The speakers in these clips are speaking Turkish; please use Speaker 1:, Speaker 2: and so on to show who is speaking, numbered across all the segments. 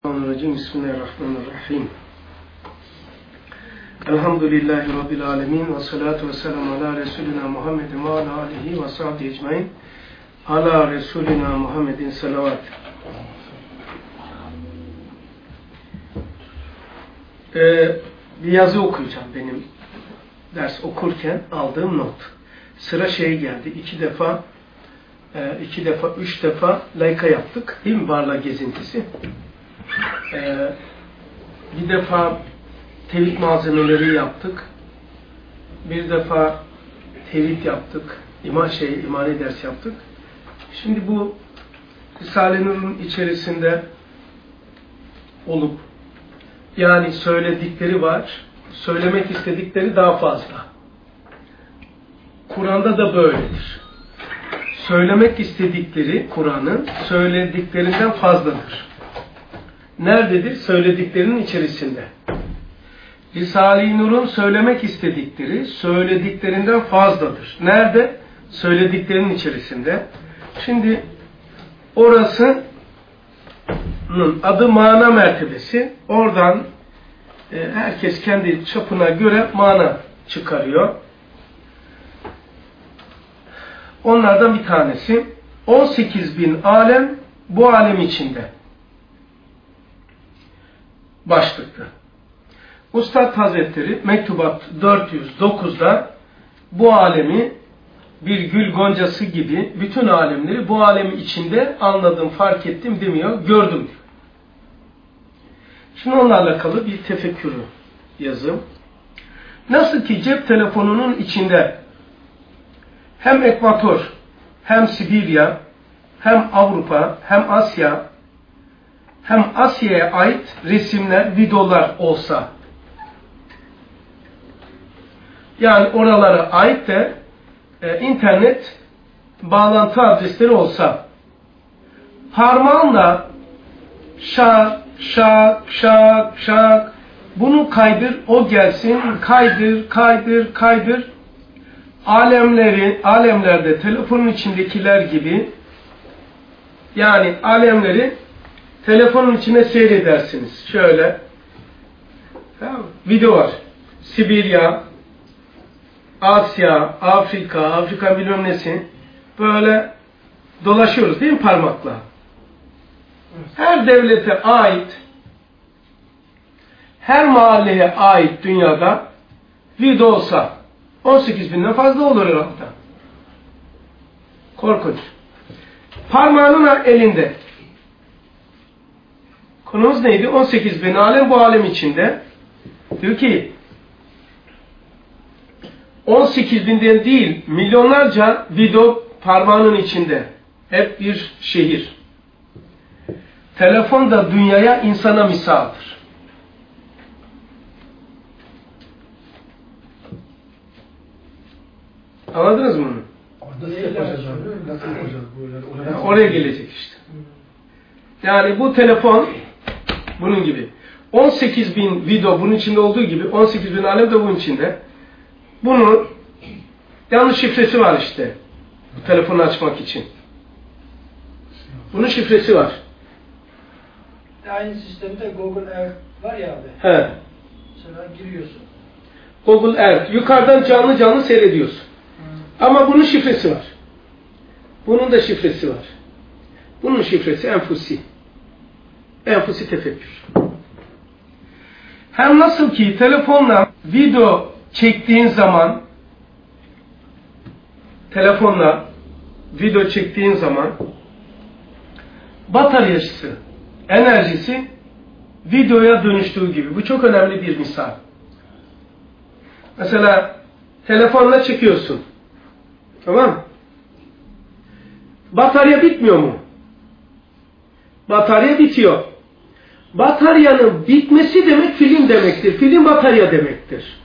Speaker 1: Bismillahirrahmanirrahim. Elhamdülillahi Rabbil alemin ve salatu ve selamu ala Resulina Muhammedin ve ala alihi ve sahbihi ecmain. Ala Resulina Muhammedin salavat. Bir yazı okuyacağım benim ders okurken aldığım not. Sıra geldi. Üç defa layıka yaptık. Değil mi? Barla gezintisi. Bir defa tevhid malzemeleri yaptık. Bir defa tevhid yaptık. İmani ders yaptık. Şimdi bu Risale-i Nur'un içerisinde olup yani söyledikleri var, söylemek istedikleri daha fazla. Kur'an'da da böyledir. Söylemek istedikleri Kur'an'ın söylediklerinden fazladır. Nerededir? Söylediklerinin içerisinde. Risale-i Nur'un söylemek istedikleri söylediklerinden fazladır. Nerede? Söylediklerinin içerisinde. Şimdi orasının adı mana mertebesi. Oradan herkes kendi çapına göre mana çıkarıyor. Onlardan bir tanesi 18.000 alem bu alem içinde. Başlıklı. Üstad Hazretleri Mektubat 409'da bu alemi bir gül goncası gibi bütün alemleri bu alemi içinde anladım, fark ettim demiyor, gördüm diyor. Şimdi onlarla alakalı bir tefekkürü yazım. Nasıl ki cep telefonunun içinde hem Ekvator, hem Sibirya, hem Avrupa, hem Asya, hem Asya'ya ait resimler, videolar olsa, yani oralara ait de internet bağlantı adresleri olsa, parmağınla şak, şak, şak, şak, bunu kaydır, o gelsin, kaydır, kaydır, kaydır, alemlerde telefonun içindekiler gibi, yani alemleri telefonun içine seyredersiniz. Şöyle. Tamam. Video var. Sibirya, Asya, Afrika bilmem nesi. Böyle dolaşıyoruz değil mi parmakla? Her devlete ait, her mahalleye ait dünyada video olsa 18.000'den fazla olur herhalde. Korkunç. Parmağının elinde. Konumuz neydi? 18.000 alem bu alem içinde. Diyor ki 18.000'den değil milyonlarca video parmağının içinde. Hep bir şehir. Telefon da dünyaya, insana misaldır. Anladınız mı bunu? Oraya gelecek işte. Yani bu telefon bunun gibi. 18.000 video bunun içinde olduğu gibi 18.000 alem de bunun içinde. Bunun yanlış şifresi var işte. Bu telefonu açmak için. Bunun şifresi var.
Speaker 2: Aynı sistemde Google Earth var ya abi.
Speaker 1: He.
Speaker 2: Mesela giriyorsun.
Speaker 1: Google Earth. Yukarıdan canlı seyrediyorsun. Ama bunun şifresi var. Bunun da şifresi var. Bunun şifresi enfusi. Enfusi tefekkür. Hem nasıl ki telefonla video çektiğin zaman bataryası, enerjisi videoya dönüştüğü gibi. Bu çok önemli bir misal. Mesela telefonla çekiyorsun. Tamam mı? Batarya bitmiyor mu? Batarya bitiyor. Bataryanın bitmesi demek film demektir. Film batarya demektir.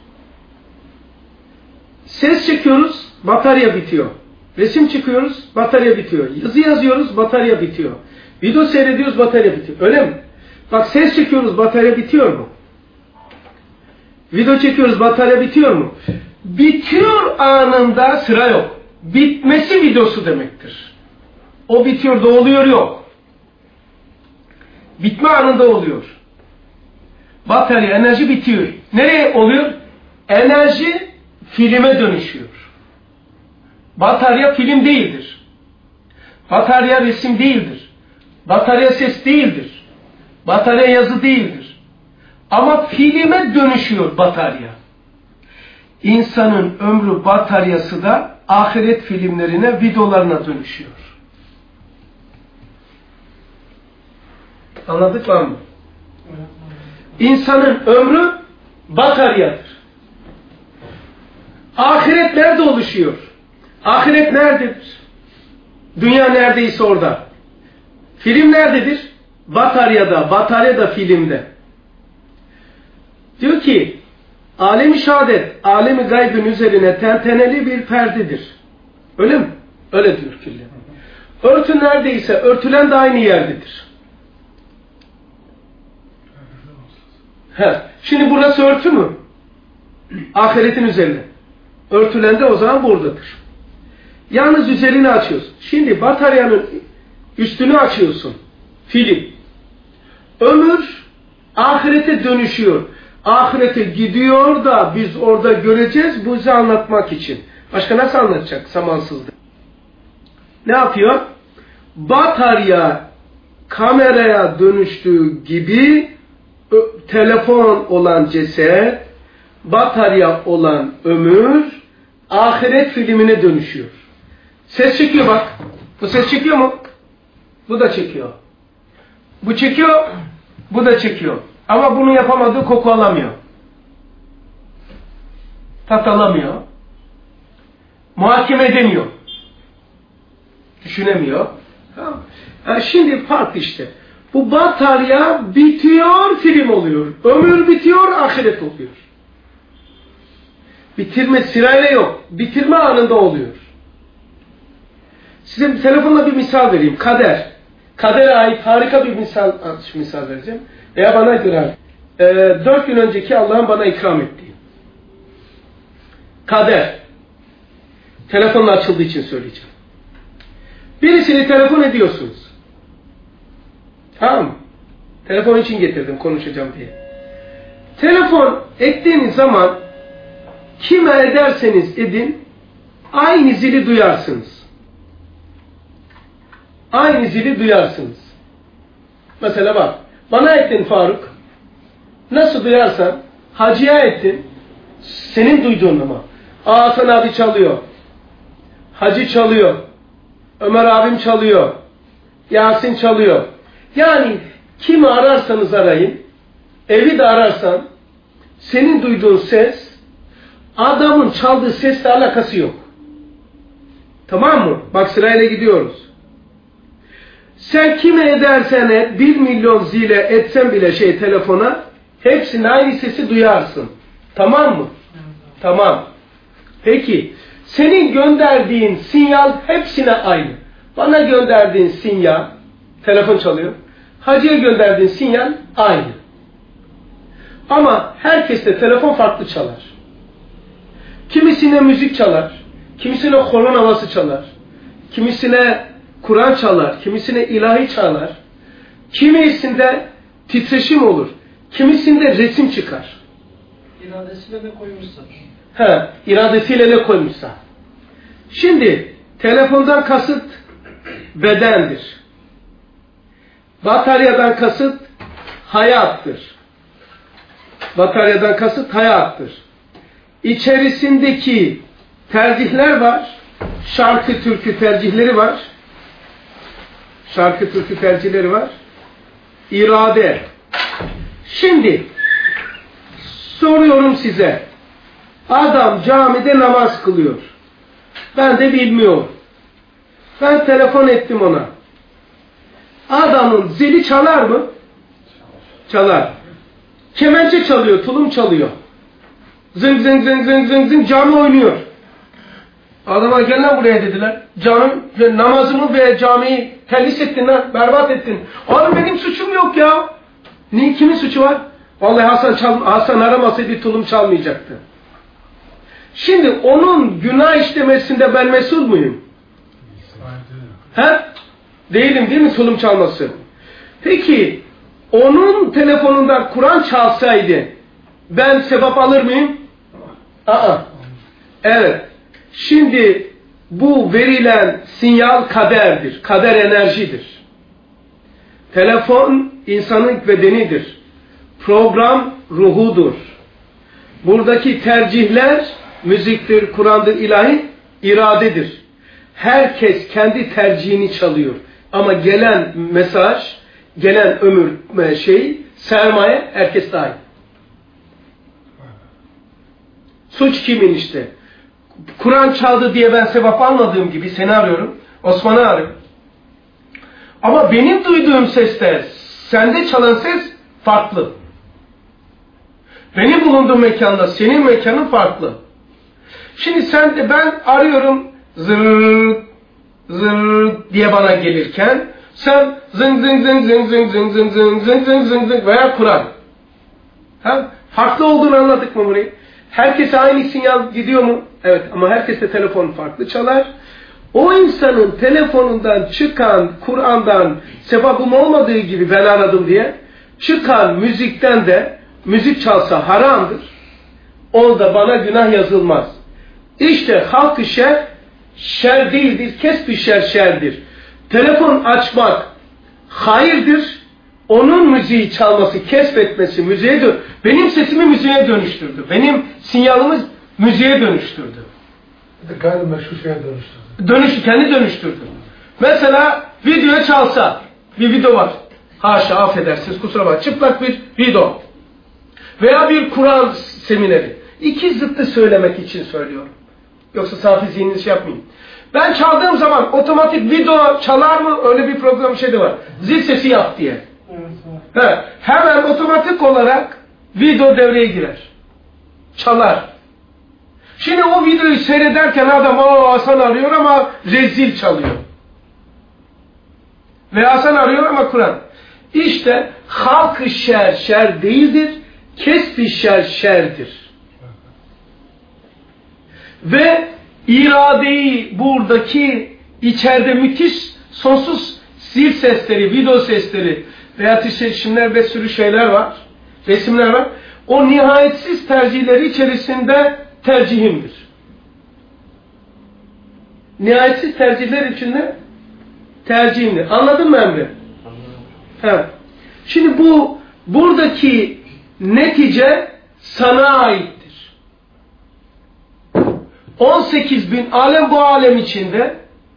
Speaker 1: Ses çekiyoruz, batarya bitiyor. Resim çıkıyoruz, batarya bitiyor. Yazı yazıyoruz, batarya bitiyor. Video seyrediyoruz, batarya bitiyor. Öyle mi? Bak ses çekiyoruz, batarya bitiyor mu? Video çekiyoruz, batarya bitiyor mu? Bitiyor anında sıra yok. Bitmesi videosu demektir. O bitiyor da oluyor yok. Bitme anında oluyor. Batarya, enerji bitiyor. Nereye oluyor? Enerji filme dönüşüyor. Batarya film değildir. Batarya resim değildir. Batarya ses değildir. Batarya yazı değildir. Ama filme dönüşüyor batarya. İnsanın ömrü bataryası da ahiret filmlerine, videolarına dönüşüyor. Anladık mı? İnsanın ömrü bataryadır. Ahiret nerede oluşuyor? Ahiret nerededir? Dünya neredeyse orada. Film nerededir? Bataryada, batarya da filmde. Diyor ki, alem-i şehadet, alem-i gaybın üzerine tenteneli bir perdedir. Öyle mi? Öyle diyor külle. Örtü neredeyse, örtülen de aynı yerdedir. Şimdi burası örtü mü? Ahiretin üzerine. Örtülen de o zaman buradadır. Yalnız üzerini açıyorsun. Şimdi bataryanın üstünü açıyorsun. Film. Ömür ahirete dönüşüyor. Ahirete gidiyor da biz orada göreceğiz, bu bize anlatmak için. Başka nasıl anlatacak zamansızlık? Ne yapıyor? Batarya kameraya dönüştüğü gibi telefon olan ceset, batarya olan ömür ahiret filmine dönüşüyor. Ses çekiyor bak. Bu ses çekiyor mu? Bu da çekiyor. Bu çekiyor, bu da çekiyor. Ama bunu yapamadığı koku alamıyor. Tat alamıyor. Muhakeme edemiyor. Düşünemiyor. Tamam. Yani şimdi fark işte. Bu batarya bitiyor, film oluyor. Ömür bitiyor, ahiret oluyor. Bitirme sırayla yok. Bitirme anında oluyor. Size telefonla bir misal vereyim. Kader. Kadere ait harika bir misal vereceğim. Veya bana göre 4 gün önceki Allah'ın bana ikram ettiği. Kader. Telefonla açıldığı için söyleyeceğim. Birisini telefon ediyorsunuz. Tamam mı? Telefon için getirdim konuşacağım diye. Telefon ettiğiniz zaman kime ederseniz edin aynı zili duyarsınız. Aynı zili duyarsınız. Mesela bak, bana ettin Faruk. Nasıl duyarsan, Hacı'ya ettin. Senin duyduğun ama. Hasan abi çalıyor. Hacı çalıyor. Ömer abim çalıyor. Yasin çalıyor. Yani kimi ararsanız arayın, evi de ararsan, senin duyduğun ses, adamın çaldığı sesle alakası yok. Tamam mı? Bak sırayla gidiyoruz. Sen kime edersen et, 1 milyon zile etsen bile telefona, hepsinin aynı sesi duyarsın. Tamam mı? Tamam. Peki, senin gönderdiğin sinyal hepsine aynı. Bana gönderdiğin sinyal, telefon çalıyor. Hacı'ya gönderdiğin sinyal aynı. Ama herkeste telefon farklı çalar. Kimisine müzik çalar, kimisine horon havası çalar, kimisine Kur'an çalar, kimisine ilahi çalar, kimisinde titreşim olur, kimisinde resim çıkar.
Speaker 2: İradesiyle ne koymuşsa.
Speaker 1: İradesiyle ne koymuşsa. Şimdi telefondan kasıt bedendir. Bataryadan kasıt hayattır. Bataryadan kasıt hayattır. İçerisindeki tercihler var. Şarkı, türkü tercihleri var. Şarkı, türkü tercihleri var. İrade. Şimdi soruyorum size. Adam camide namaz kılıyor. Ben de bilmiyorum. Ben telefon ettim ona. Adamın zili çalar mı? Çalar. Kemençe çalıyor, tulum çalıyor. Zıng zıng zıng zıng zıng zıng cami oynuyor. Adama gel lan buraya dediler. Namazımı ve camiyi tellis ettin lan, berbat ettin. Oğlum benim suçum yok ya. Kimin suçu var? Vallahi Hasan aramasaydı tulum çalmayacaktı. Şimdi onun günah işlemesinde ben mesul muyum? Değilim değil mi tulum çalması? Peki onun telefonundan Kur'an çalsaydı ben sevap alır mıyım? Evet. Şimdi bu verilen sinyal kaderdir. Kader enerjidir. Telefon insanın bedenidir. Program ruhudur. Buradaki tercihler müziktir, Kur'an'dır, ilahi iradedir. Herkes kendi tercihini çalıyor. Ama gelen mesaj, gelen ömür sermaye herkes dahil. Suç kimin işte? Kur'an çaldı diye ben sevap almadığım gibi seni arıyorum, Osman'ı arıyorum. Ama benim duyduğum sesle sende çalan ses farklı. Benim bulunduğum mekanda senin mekanın farklı. Şimdi ben arıyorum zırr zırr diye bana gelirken sen zıng zıng zıng zıng zıng zıng zıng zıng zıng zıng zıng zıng veya Kur'an. Farklı olduğunu anladık mı burayı? Herkese aynı sinyal gidiyor mu? Evet, ama herkeste telefon farklı çalar. O insanın telefonundan çıkan Kur'an'dan sevabım olmadığı gibi ben aradım diye çıkan müzikten de müzik çalsa haramdır. Orada bana günah yazılmaz. İşte halk-ı şer değildir, kesb-i şerdir. Telefon açmak hayırdır. Onun müziği çalması, kesbetmesi müziğe benim sesimi müziğe dönüştürdü. Benim sinyalimi müziğe dönüştürdü.
Speaker 3: Gayrimeşru şeye dönüştürdü.
Speaker 1: Kendi dönüştürdü. Mesela videoya çalsa, bir video var. Haşa, affedersiniz, kusura bakmayın. Çıplak bir video. Veya bir Kur'an semineri. İki zıttı söylemek için söylüyorum. Yoksa safi zihninizi yapmayın. Ben çaldığım zaman otomatik video çalar mı? Öyle bir program de var. Zil sesi yap diye. Evet. Hemen otomatik olarak video devreye girer. Çalar. Şimdi o videoyu seyrederken adam Hasan arıyor ama rezil çalıyor. Ve Hasan arıyor ama Kur'an. İşte halk-ı şer değildir. Kesb-i şerdir. Ve iradeyi buradaki içeride müthiş sonsuz zil sesleri, video sesleri veya titreşimler ve sürü şeyler var, resimler var. O nihayetsiz tercihleri içerisinde tercihimdir. Nihayetsiz tercihler içinde tercihimdir. Anladın mı Emre? Anladım. Şimdi buradaki netice sana aittir. 18.000 alem bu alem içinde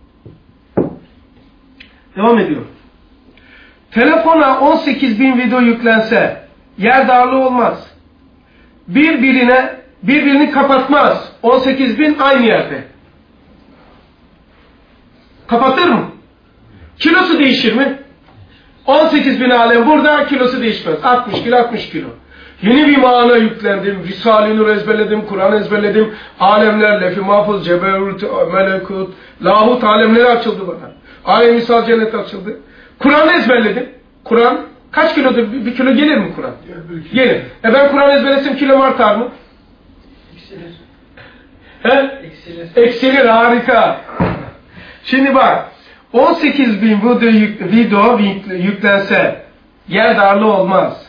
Speaker 1: devam ediyor. Telefona 18.000 video yüklense yer darlığı olmaz. Birbirini kapatmaz. 18.000 aynı yerde. Kapatır mı? Kilosu değişir mi? 18.000 alem burada, kilosu değişmez. 60 kilo, 60 kilo. Yeni bir mana yüklendim. Risale-i Nur ezberledim, Kur'an ezberledim. Alemler, Lef-i Mahfuz, Ceberut, Melekut, Lahut alemleri açıldı bana. Alem-i Misal cennet açıldı. Kur'an'ı ezberledim. Kur'an kaç kilodur? Bir kilo gelir mi Kur'an? Gelir. Ben Kur'an ezberlesem kilom artar mı?
Speaker 2: Eksilir.
Speaker 1: Eksilir, harika. Şimdi bak, 18.000 video yüklense yer darlığı olmaz.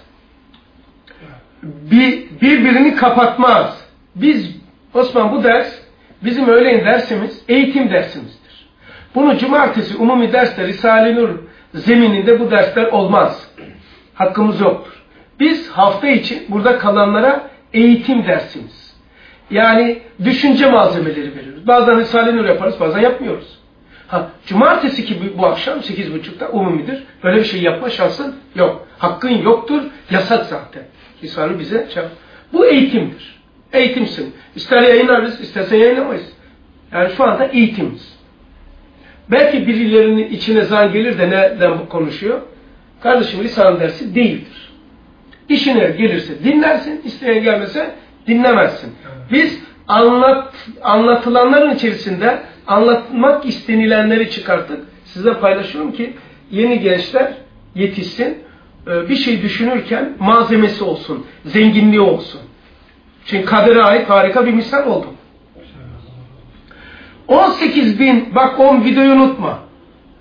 Speaker 1: Birbirini kapatmaz. Osman bu ders bizim öğlen dersimiz, eğitim dersimizdir. Bunu cumartesi umumi derste Risale-i Nur zemininde bu dersler olmaz. Hakkımız yoktur. Biz hafta için burada kalanlara eğitim dersimiz. Yani düşünce malzemeleri veriyoruz. Bazen Risale-i Nur yaparız, bazen yapmıyoruz. Cumartesi ki bu akşam 8.30'da umumidir. Böyle bir şey yapma şansın yok. Hakkın yoktur. Yasak zaten. Risale bize bu eğitimdir. Eğitimsin. İster yayınlarız, istersen yayınlamayız. Yani şu anda eğitimiz. Belki birilerinin içine zan gelir de neden bu konuşuyor? Kardeşim lisan dersi değildir. İşine gelirse dinlersin, isteyen gelmese dinlemezsin. Biz anlatılanların içerisinde anlatmak istenilenleri çıkarttık. Size paylaşıyorum ki yeni gençler yetişsin. Bir şey düşünürken malzemesi olsun, zenginliği olsun. Çünkü kadere ait harika bir misal oldu. 18.000, bak 10 videoyu unutma.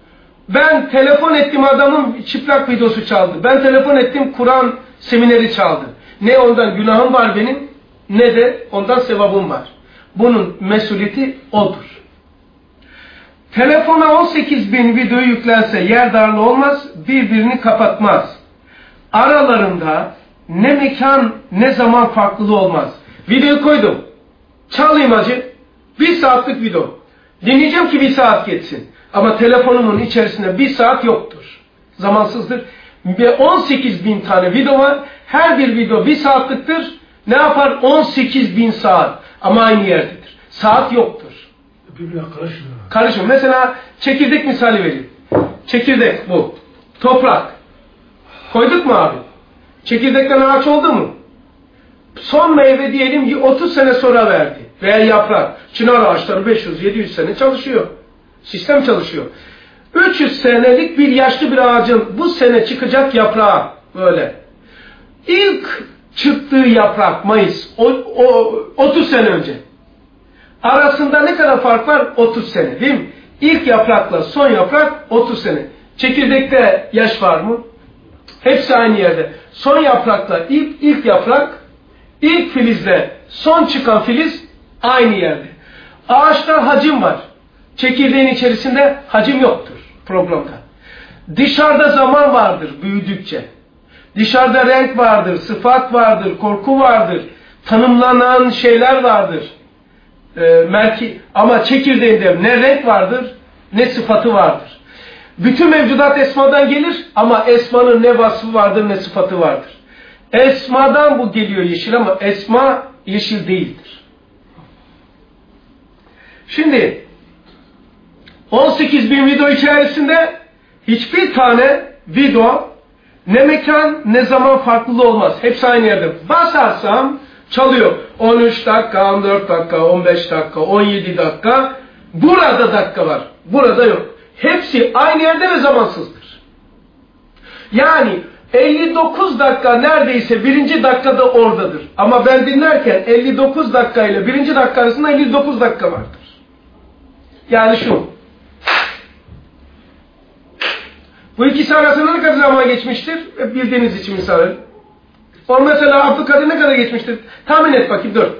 Speaker 1: Ben telefon ettim, adamın çıplak videosu çaldı. Ben telefon ettim, Kur'an semineri çaldı. Ne ondan günahım var benim, ne de ondan sevabım var. Bunun mesuliyeti odur. Telefona 18.000 video yüklense yer darlığı olmaz, birbirini kapatmaz. Aralarında ne mekan ne zaman farklılığı olmaz. Videoyu koydum. Çalayım hacı. 1 saatlik video. Dinleyeceğim ki 1 saat geçsin. Ama telefonumun içerisinde 1 saat yoktur. Zamansızdır. Ve 18.000 tane video var. Her bir video 1 saatliktir. Ne yapar? 18.000 saat. Ama aynı yerdedir. Saat yoktur.
Speaker 3: Birbirine karışmıyor.
Speaker 1: Karışım. Mesela çekirdek misali vereyim. Çekirdek bu. Toprak. Koyduk mu abi? Çekirdekten ağaç oldu mu? Son meyve diyelim ki 30 sene sonra verdi. Veya yaprak. Çınar ağaçları 500-700 sene çalışıyor. Sistem çalışıyor. 300 senelik bir yaşlı bir ağacın bu sene çıkacak yaprağı böyle. İlk çıktığı yaprak Mayıs 30 sene önce. Arasında ne kadar fark var? 30 sene değil mi? İlk yaprakla son yaprak 30 sene. Çekirdekte yaş var mı? Hepsi aynı yerde. Son yaprakla ilk yaprak, ilk filizle son çıkan filiz aynı yerde. Ağaçta hacim var. Çekirdeğin içerisinde hacim yoktur programda. Dışarıda zaman vardır büyüdükçe. Dışarıda renk vardır, sıfat vardır, korku vardır, tanımlanan şeyler vardır. Ama çekirdeğinde ne renk vardır, ne sıfatı vardır. Bütün mevcudat esmadan gelir ama esmanın ne vasfı vardır, ne sıfatı vardır. Esmadan bu geliyor yeşil ama esma yeşil değildir. Şimdi 18.000 video içerisinde hiçbir tane video ne mekan ne zaman farklılığı olmaz. Hepsi aynı yerde. Basarsam çalıyor. 13 dakika, 14 dakika, 15 dakika, 17 dakika. Burada dakika var. Burada yok. Hepsi aynı yerde ve zamansızdır. Yani 59 dakika neredeyse 1. dakikada oradadır. Ama ben dinlerken 59 dakika ile 1. dakika arasında 59 dakika vardır. Yani şu. Bu ikisi arasında ne kadar zaman geçmiştir? Bildiğiniz için misal verin. O mesela Abdülkadir ne kadar geçmiştir? Tahmin et bakayım 4.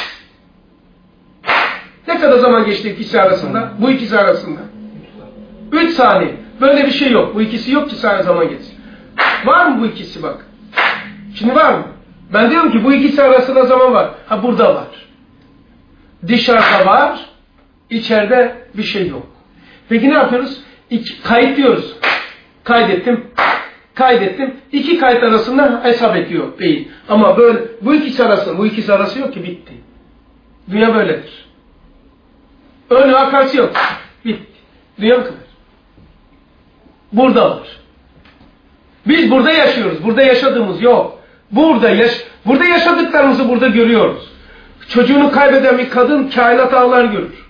Speaker 1: Ne kadar zaman geçti ikisi arasında? Bu ikisi arasında. 3 saniye. Böyle bir şey yok. Bu ikisi yok ki sana zaman geçsin. Var mı bu ikisi bak? Şimdi var mı? Ben diyorum ki bu ikisi arasında zaman var. Ha burada var. Dışarıda var. İçeride bir şey yok. Peki ne yapıyoruz? Kayıt diyoruz. Kaydettim. Kaydettim. 2 kayıt arasında hesap ediyor beyin. Ama böyle bu ikisi arası yok ki bitti. Dünya böyledir. Önü akarsı yok. Bitti. Dünya bu kadar. Burada var. Biz burada yaşıyoruz. Burada yaşadığımız yok. Burada yaşadıklarımızı burada görüyoruz. Çocuğunu kaybeden bir kadın kainat ağlar görür.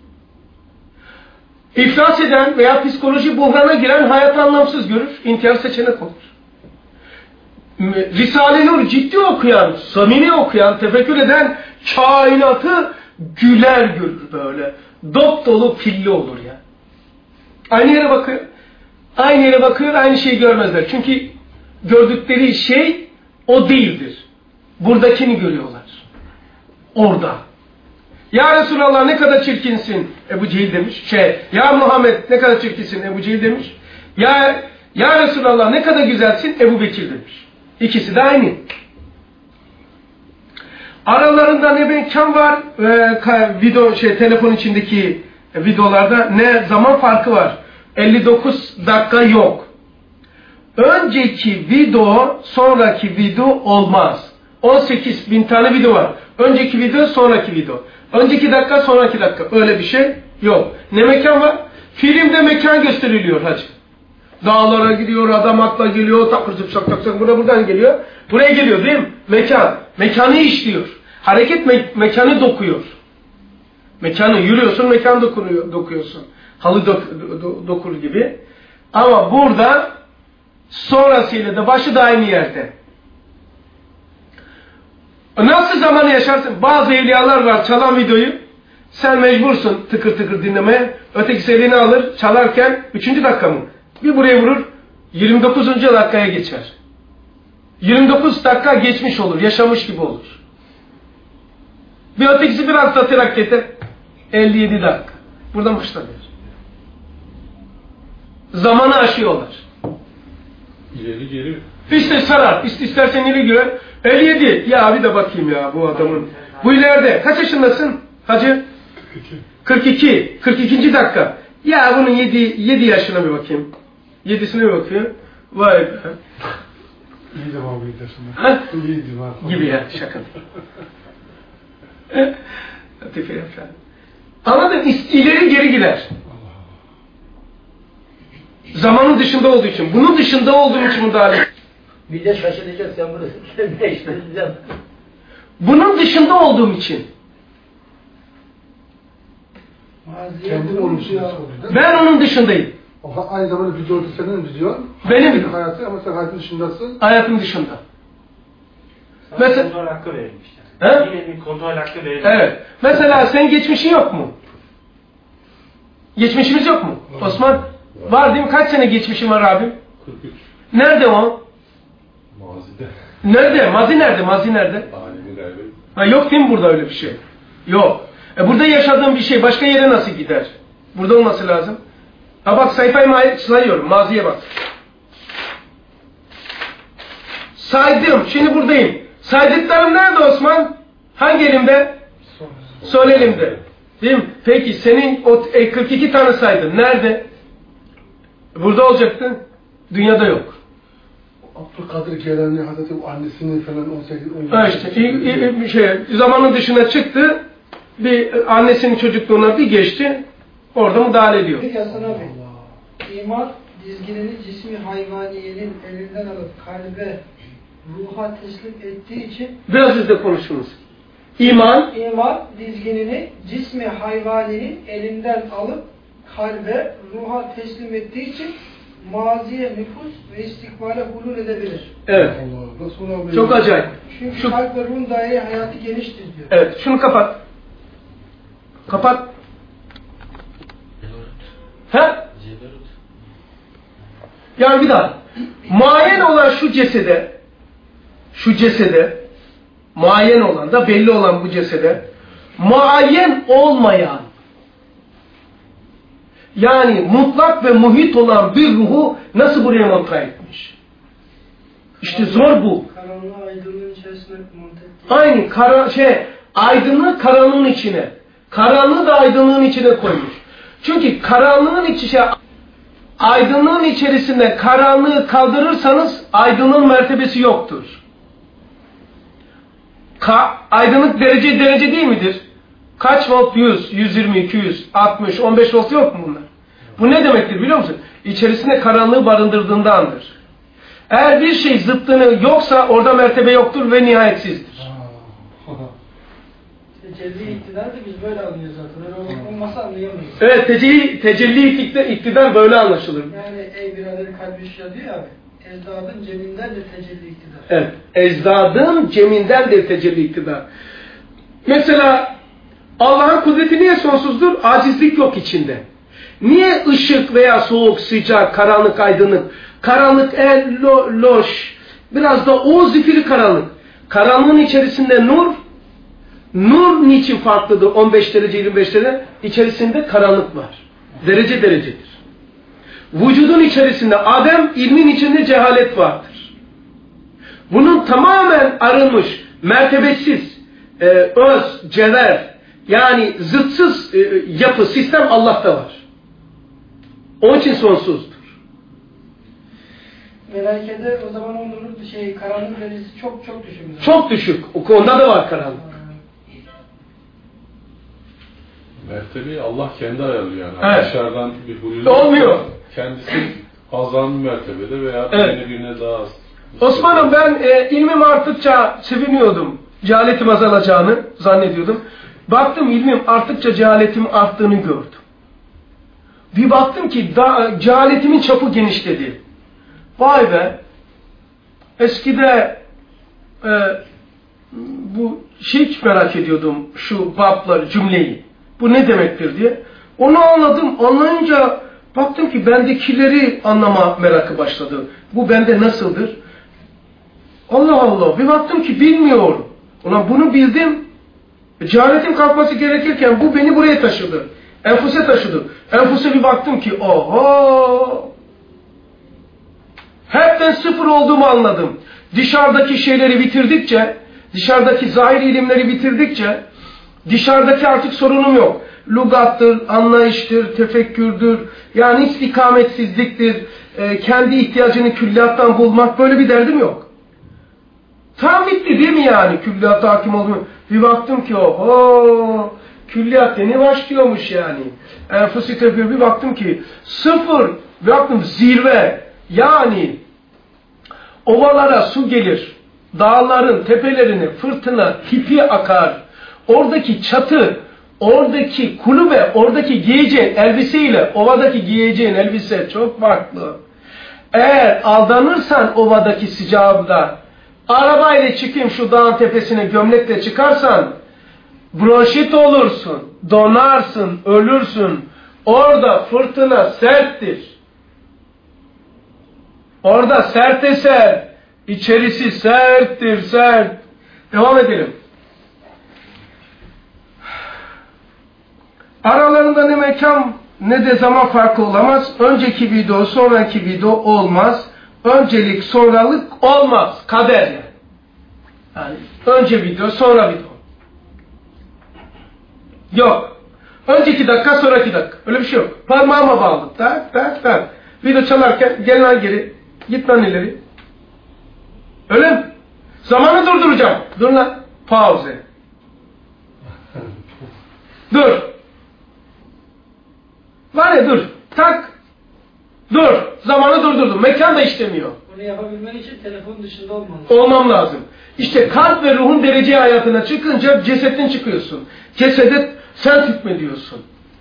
Speaker 1: İflas eden veya psikoloji buhrana giren hayat anlamsız görür. İntihar seçenek olur. Risale-i Nur ciddi okuyan, samimi okuyan, tefekkür eden kainatı güler görür böyle. Dop dolu pilli olur ya. Aynı yere bakıyor. Aynı yere bakıyor, aynı şeyi görmezler. Çünkü gördükleri şey o değildir. Buradakini görüyorlar. Orada. Ya Resulallah ne kadar çirkinsin Ebu Cehil demiş. Ya Muhammed ne kadar çirkinsin Ebu Cehil demiş. Ya Resulallah ne kadar güzelsin Ebu Bekir demiş. İkisi de aynı. Aralarında ne mekan var telefon içindeki videolarda ne zaman farkı var. 59 dakika yok. Önceki video sonraki video olmaz. 18.000 tane video var. Önceki video sonraki video. Önceki dakika sonraki dakika. Öyle bir şey yok. Ne mekan var? Filmde mekan gösteriliyor hacı. Dağlara gidiyor, adam atla geliyor, takır tak tak buradan geliyor. Buraya geliyor değil mi? Mekan. Mekanı işliyor. Hareket mekanı dokuyor. Mekanı yürüyorsun, mekan dokuyorsun. Halı dokur gibi. Ama burada sonrasıyla da başı da aynı yerde. Nasıl zamanı yaşarsın? Bazı evliyalar var çalan videoyu Sen mecbursun tıkır tıkır dinlemeye. Ötekisi elini alır, çalarken 3. dakika mı? Bir buraya vurur, 29. dakikaya geçer. 29 dakika geçmiş olur, yaşamış gibi olur. Bir ötekisi biraz satarak getir, 57 dakika. Buradan başlanıyor. Zamanı aşıyorlar.
Speaker 4: İleri geri.
Speaker 1: İşte sarar, istersen ileri göre 57. Ya bir de bakayım ya bu adamın. Bu ileride. Kaç yaşındasın hacı? 42. 42. dakika. Ya bunun 7 yaşına bir bakayım. 7'sine bir bakıyor. Vay be.
Speaker 3: İyiydim abi yaşında.
Speaker 1: Ha?
Speaker 3: İyiydim abi.
Speaker 1: Gibi ya şaka. Latife efendim. Anladın? İleri geri gider. Zamanın dışında olduğu için. Bunun dışında olduğum için müdahale.
Speaker 2: Bir de şaşıracağız sen bunu ne işleyeceksin?
Speaker 1: Bunun dışında olduğum için.
Speaker 3: Kendin onun dışında oluyor.
Speaker 1: Ben onun dışındayım.
Speaker 3: Aynı zamanda video senin video.
Speaker 1: Benim video.
Speaker 3: Hayatı ama sen hayatın dışındasın.
Speaker 1: Hayatım dışında.
Speaker 5: Sana
Speaker 1: Mesela,
Speaker 5: kontrol hakkı verilmişler.
Speaker 1: He?
Speaker 5: Yine bir kontrol hakkı verilmiş.
Speaker 1: Evet. Mesela senin geçmişin yok mu? Geçmişimiz yok mu? Osman? Var değil mi? Kaç sene geçmişin var abim?
Speaker 4: 43.
Speaker 1: Nerede o?
Speaker 4: Mazide.
Speaker 1: Nerede? Mazi nerede? Mazi nerede?
Speaker 4: Alemi gaybı.
Speaker 1: Ha, yok değil mi burada öyle bir şey? Yok. Burada yaşadığın bir şey başka yere nasıl gider? Burada olması lazım. Ha bak sayfayı sayıyorum. Maziye bak. Saydım. Şimdi buradayım. Saydıklarım nerede Osman? Hangi elimde? Sol elimde. Değil mi? Peki senin o 42 tane saydın. Nerede? Burada olacaktı. Dünyada yok.
Speaker 3: Abdülkadir Geylani Hazreti annesinin falan 18 17.
Speaker 1: Ha işte zamanın dışına çıktı. Bir annesinin çocukluğuna bir geçti. Orada müdahale ediyor.
Speaker 2: Peki Hasan abi, iman dizginini cismi hayvaniyenin elinden alıp kalbe, ruha teslim ettiği için
Speaker 1: Biraz hızlı konuşunuz. İman
Speaker 2: dizginini cismi hayvaninin elinden alıp kalbe, ruha teslim ettiği için maziye nüfus ve istikbale hulul edebilir.
Speaker 1: evet.
Speaker 3: Allah, nasıl olabilir?
Speaker 1: Çok acayip.
Speaker 2: Çünkü kalp ve ruhun daire hayatı geniştir diyor.
Speaker 1: Evet. Şunu kapat. Kapat. Ha? Yani bir daha. Muayyen olan şu cesede muayyen olan da belli olan bu cesede muayyen olmayan yani mutlak ve muhit olan bir ruhu nasıl buraya monta etmiş? İşte zor bu.
Speaker 2: Karanlığı aydınlığın içerisine monte ettiği.
Speaker 1: Aynı aydınlığı karanlığın içine. Karanlığı da aydınlığın içine koymuş. Çünkü aydınlığın içerisinde karanlığı kaldırırsanız aydınlığın mertebesi yoktur. Aydınlık derece değil midir? Kaç volt? 100, 120, 200, 60, 15 volt yok mu bunlar? Bu ne demektir biliyor musun? İçerisinde karanlığı barındırdığındandır. Eğer bir şey zıttını yoksa orada mertebe yoktur ve nihayetsizdir.
Speaker 2: Tecelli iktidar da biz böyle anlıyoruz zaten. Öyle olmasa anlayamayız.
Speaker 1: Evet, tecelli iktidar böyle anlaşılır.
Speaker 2: Yani ey birader kalbi şia diyor abi. Ezdadın ceminden de tecelli iktidar.
Speaker 1: Evet, ezdadın ceminden de tecelli iktidar. Mesela Allah'ın kudreti niye sonsuzdur? Acizlik yok içinde. Niye ışık veya soğuk, sıcak, karanlık, aydınlık? Karanlık loş, biraz da o zifiri karanlık. Karanlığın içerisinde nur. Nur niçin farklıdır? 15 derece, 25 derece. İçerisinde karanlık var. Derece derecedir. Vücudun içerisinde Adem, ilmin içinde cehalet vardır. Bunun tamamen arınmış, mertebesiz, öz, cevher, yani zıtsız yapı, sistem Allah'ta var. Onun için sonsuzdur.
Speaker 2: Melekede o zaman onun karanlık derecesi çok düşük.
Speaker 1: Çok düşük. O konuda da var karanlık.
Speaker 4: Mertebeyi Allah kendi ayarlıyor yani.
Speaker 1: Evet.
Speaker 4: Dışarıdan bir hulul
Speaker 1: olmuyor.
Speaker 4: Kendisi azami mertebede veya
Speaker 1: evet.
Speaker 4: birine daha az.
Speaker 1: Osman'ım ben ilmim arttıkça seviniyordum. Cehaletim azalacağını zannediyordum. Baktım ilmim arttıkça cehaletim arttığını gördüm. Bir baktım ki cehaletimin çapı genişledi. Vay be. Eskide bu merak ediyordum şu bablar cümleyi. Bu ne demektir diye. Onu anladım. Anlayınca baktım ki bendekileri anlama merakı başladı. Bu bende nasıldır? Allah Allah. Bir baktım ki bilmiyorum. Ulan bunu bildim. Cehaletin kalkması gerekirken bu beni buraya taşıdı. Enfuse taşıdı. Enfuse bir baktım ki oho. Hepten sıfır olduğumu anladım. Dışarıdaki şeyleri bitirdikçe, dışarıdaki zahir ilimleri bitirdikçe, dışarıdaki artık sorunum yok. Lugattır, anlayıştır, tefekkürdür, yani istikametsizliktir, kendi ihtiyacını külliyattan bulmak, böyle bir derdim yok. Tam bitti değil mi yani külliyata hakim olmuyor. Bir baktım ki oho, külliyat yeni başlıyormuş yani. Enfusi tefekkür, bir baktım ki sıfır, bir baktım zirve. Yani ovalara su gelir, dağların tepelerine fırtına, tipi akar, oradaki çatı, oradaki kulübe, oradaki giyeceğin elbiseyle ovadaki giyeceğin elbise çok farklı. Eğer aldanırsan ovadaki sıcağında, arabayla çıkayım şu dağın tepesine gömlekle çıkarsan, bronşit olursun, donarsın, ölürsün. Orada fırtına serttir. Orada sert eser, içerisi serttir, sert. Devam edelim. Aralarında ne mekan ne de zaman farkı olamaz. Önceki video, sonraki video olmaz. Öncelik, sonralık olmaz. Kader yani. Yani önce video, sonra video. Yok. Önceki dakika, sonraki dakika. Öyle bir şey yok. Parmağıma bağlı. Tak, tak, tak. Video çalarken gel lan geri. Git lan ileri. Öyle mi? Zamanı durduracağım. Dur lan. Pause. Dur. Var ya dur. Tak. Dur. Zamanı durdurdum. Mekan da işlemiyor.
Speaker 2: Bunu yapabilmen için telefonun dışında olman lazım.
Speaker 1: Olmam lazım. İşte kalp ve ruhun derece hayatına çıkınca cesetten çıkıyorsun. Cesede sen hükmediyorsun.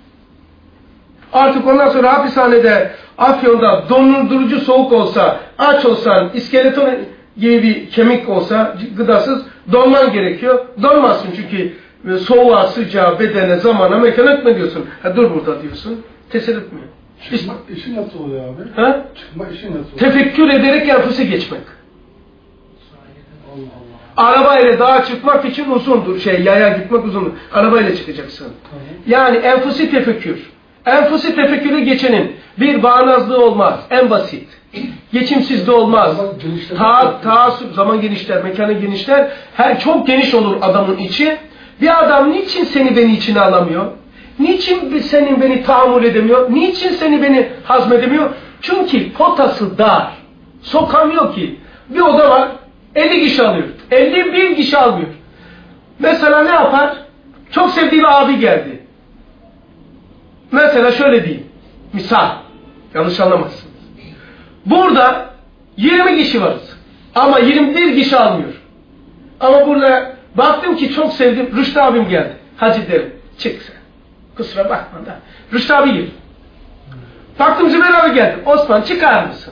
Speaker 1: Artık ondan sonra hapishanede, Afyon'da dondurucu soğuk olsa, aç olsan, iskeleton gibi bir kemik olsa, gıdasız donman gerekiyor. Donmazsın çünkü soğuğa, sıcağa, bedene, zamana, mekana hükmediyorsun. Ha, dur burada diyorsun. Tesir etmiyor.
Speaker 3: Çıkma işi nasıl oluyor abi?
Speaker 1: Ha?
Speaker 3: Çıkma işi nasıl oluyor?
Speaker 1: Tefekkür ederek enfuse geçmek.
Speaker 3: Allah Allah.
Speaker 1: Arabayla dağa çıkmak için uzundur. Yaya gitmek uzundur. Arabayla çıkacaksın.
Speaker 3: Tamam.
Speaker 1: Yani enfusi tefekkür. Enfusi tefekkürü geçenin bir bağnazlığı olmaz. En basit. Geçimsizliği olmaz. Taassup, zaman genişler, mekanı genişler. Çok geniş olur adamın içi. Bir adam niçin seni beni içine alamıyor? Niçin senin beni tahammül edemiyor? Niçin seni beni hazmedemiyor? Çünkü potası dar. Sokamıyor ki. Bir oda var. 50 kişi alıyor. 51 kişi almıyor. Mesela ne yapar? Çok sevdiği bir abi geldi. Mesela şöyle diyeyim. Misal. Yanlış anlamazsınız. Burada 20 kişi varız. Ama 21 kişi almıyor. Ama burada baktım ki çok sevdim. Rüştü abim geldi. Hacı derim. Çık sen. Kusura bakma da. Rüştü abi gel. Baktım Zübeyir abi geldi. Osman çıkar mısın?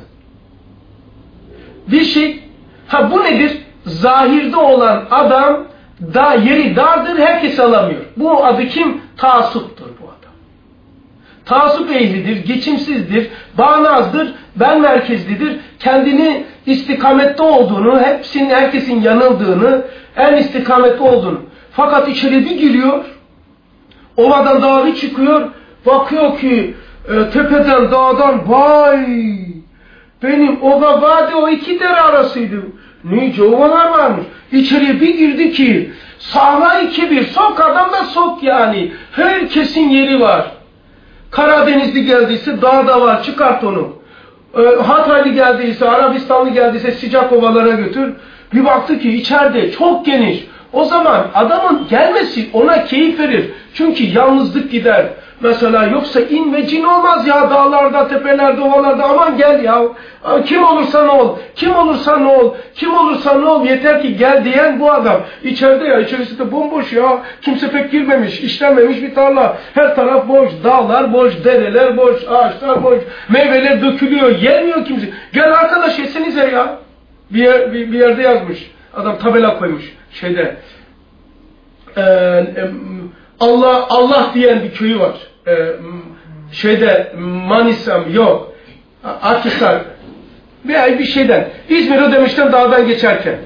Speaker 1: Bir şey. Ha bu nedir? Zahirde olan adam da yeri dardır, herkes alamıyor. Bu adı kim? Taassuptur bu adam. Taassup ehlidir, geçimsizdir, bağnazdır, ben merkezlidir. Kendini istikamette olduğunu, herkesin yanıldığını, en istikamette olduğunu. Fakat içeri bir giriyor, ovadan dağa bir çıkıyor, bakıyor ki tepeden, dağdan, vay! Benim ova vadi o iki dere arasıydı. Nice ovalar varmış. İçeriye bir girdi ki sahra 2-1 sok adam da sok yani. Herkesin yeri var. Karadenizli geldiyse dağda var, çıkart onu. Hataylı geldiyse, Arabistanlı geldiyse sıcak ovalara götür. Bir baktı ki içeride çok geniş. O zaman adamın gelmesi ona keyif verir. Çünkü yalnızlık gider. Mesela yoksa in ve cin olmaz ya dağlarda, tepelerde, ovalarda, aman gel ya. Kim olursa ne ol, kim olursa ne ol, kim olursa ne ol, yeter ki gel diyen bu adam. İçeride ya, içerisi de bomboş ya. Kimse pek girmemiş, işlenmemiş bir tarla. Her taraf boş, dağlar boş, dereler boş, ağaçlar boş, meyveler dökülüyor, yenmiyor kimse. Gel arkadaş yesenize ya. Bir yerde yazmış, adam tabela koymuş şeyde. Allah diyen bir köyü var. Manisa yok. Akhisar veya bir şeyden. İzmir Ödemiş'ten dağdan geçerken.